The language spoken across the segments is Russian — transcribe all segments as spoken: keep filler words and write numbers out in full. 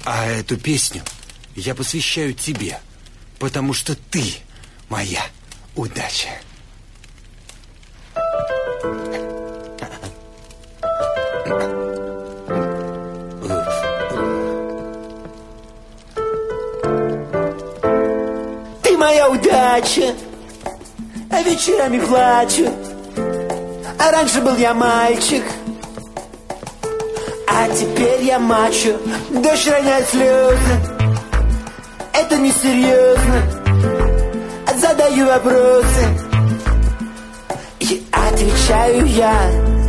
А эту песню я посвящаю тебе, потому что ты моя удача. Ты моя удача, а вечерами плачу. А раньше был я мальчик, а теперь я мачо. Дождь роняет слезы, это несерьезно. Задаю вопросы и отвечаю я.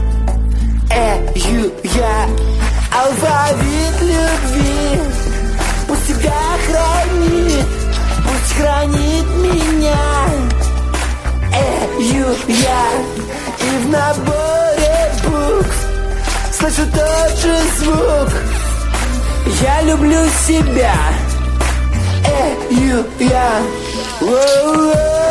Эю я. Алфавит любви пусть тебя хранит, пусть хранит меня. Эю я. И в наборе букв слышу тот же звук. Я люблю себя. Эю я. Воу-воу.